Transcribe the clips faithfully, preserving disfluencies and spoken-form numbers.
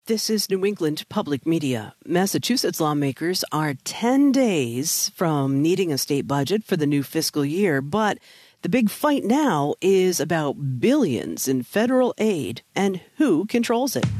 This is New England Public Media. Massachusetts lawmakers are ten days from needing a state budget for the new fiscal year, but the big fight now is about billions in federal aid and who controls it.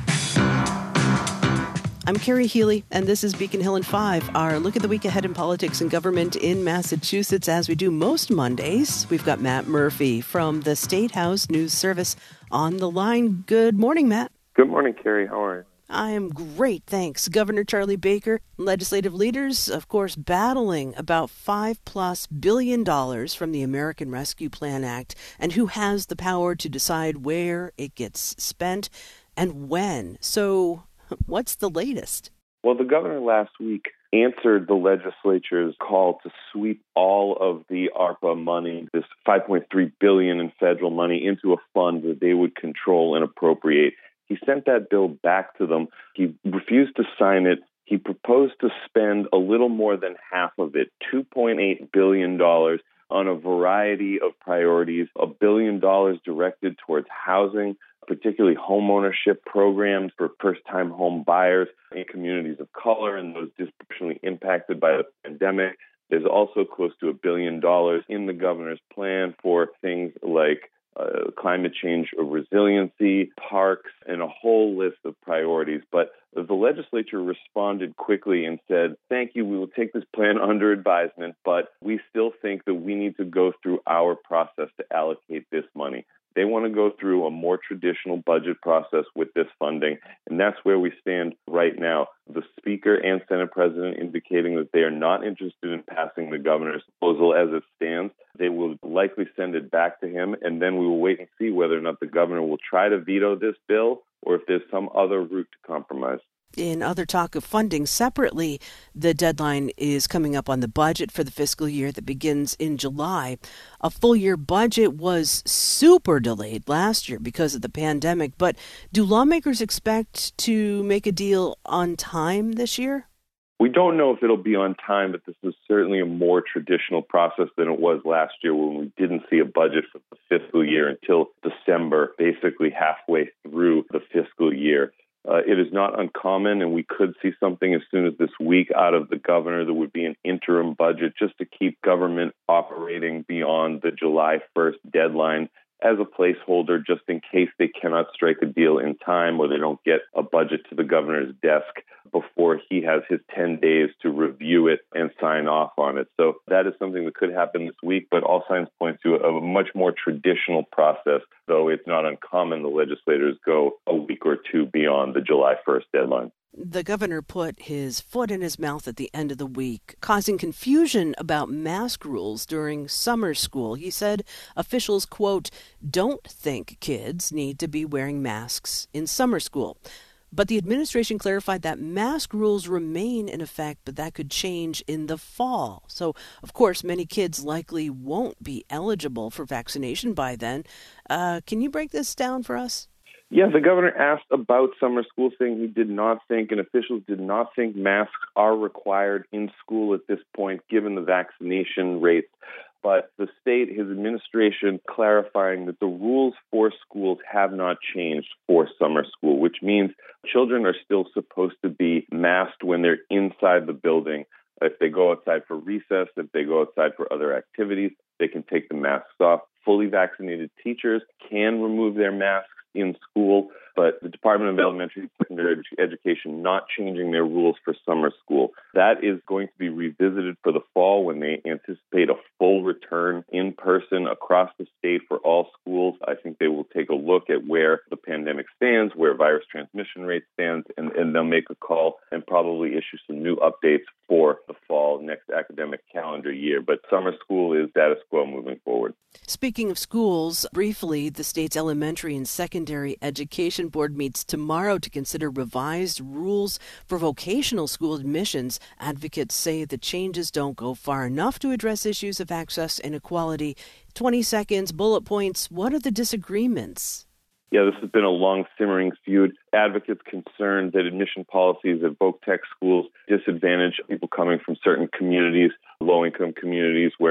I'm Carrie Healy, and this is Beacon Hill in five, our look at the week ahead in politics and government in Massachusetts. As we do most Mondays, we've got Matt Murphy from the State House News Service on the line. Good morning, Matt. Good morning, Carrie. How are you? I am great, thanks. Governor Charlie Baker, legislative leaders, of course, battling about five plus billion dollars from the American Rescue Plan Act and who has the power to decide where it gets spent and when. So what's the latest? Well, the governor last week answered the legislature's call to sweep all of the ARPA money, this five point three billion dollars in federal money, into a fund that they would control and appropriate. He sent that bill back to them. He refused to sign it. He proposed to spend a little more than half of it, two point eight billion dollars, on a variety of priorities, a billion dollars directed towards housing, particularly homeownership programs for first-time home buyers in communities of color and those disproportionately impacted by the pandemic. There's also close to a billion dollars in the governor's plan for things like Uh, climate change resiliency, parks, and a whole list of priorities. But the legislature responded quickly and said, thank you, we will take this plan under advisement, but we still think that we need to go through our process to allocate this money. They want to go through a more traditional budget process with this funding, and that's where we stand right now. The Speaker and Senate President indicating that they are not interested in passing the governor's proposal as it stands. They will likely send it back to him, and then we will wait and see whether or not the governor will try to veto this bill or if there's some other route to compromise. In other talk of funding separately, the deadline is coming up on the budget for the fiscal year that begins in July. A full-year budget was super delayed last year because of the pandemic, but do lawmakers expect to make a deal on time this year? We don't know if it'll be on time, but this is certainly a more traditional process than it was last year when we didn't see a budget for the fiscal year until December, basically halfway through the fiscal year. Uh, it is not uncommon, and we could see something as soon as this week out of the governor. There would be an interim budget just to keep government operating beyond the July first deadline as a placeholder, just in case they cannot strike a deal in time or they don't get a budget to the governor's desk before he has his ten days to review it and sign off on it. So that is something that could happen this week, but all signs point to a much more traditional process, though it's not uncommon the legislators go a week or two beyond the July first deadline. The governor put his foot in his mouth at the end of the week, causing confusion about mask rules during summer school. He said officials, quote, don't think kids need to be wearing masks in summer school. But the administration clarified that mask rules remain in effect, but that could change in the fall. So, of course, many kids likely won't be eligible for vaccination by then. Uh, can you break this down for us? Yeah, the governor asked about summer school, saying he did not think, and officials did not think masks are required in school at this point, given the vaccination rates. But the state, his administration, clarifying that the rules for schools have not changed for summer school, which means children are still supposed to be masked when they're inside the building. If they go outside for recess, if they go outside for other activities, they can take the masks off. Fully vaccinated teachers can remove their masks in school, but the Department of Elementary and Secondary Education not changing their rules for summer school. That is going to be revisited for the fall when they anticipate a full return in person across the state for all schools. I think they will take a look at where the pandemic stands, where virus transmission rate stands, and, and they'll make a call and probably issue some new updates for the fall next academic calendar year. But summer school is status quo moving forward. Speaking of schools, briefly, the state's elementary and secondary education board meets tomorrow to consider revised rules for vocational school admissions. Advocates say the changes don't go far enough to address issues of access inequality. twenty seconds, bullet points. What are the disagreements? Yeah, this has been a long simmering feud. Advocates concerned that admission policies at voc tech schools disadvantage people coming from certain communities, low-income communities where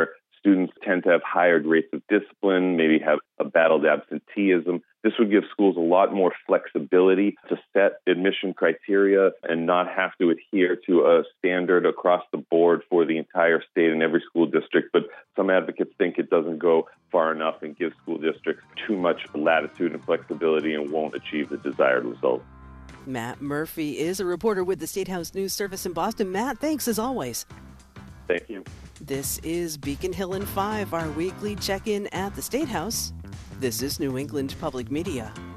students tend to have higher rates of discipline, maybe have a battled absenteeism. This would give schools a lot more flexibility to set admission criteria and not have to adhere to a standard across the board for the entire state and every school district. But some advocates think it doesn't go far enough and gives school districts too much latitude and flexibility and won't achieve the desired result. Matt Murphy is a reporter with the State House News Service in Boston. Matt, thanks as always. Thank you. This is Beacon Hill in five, our weekly check-in at the State House. This is New England Public Media.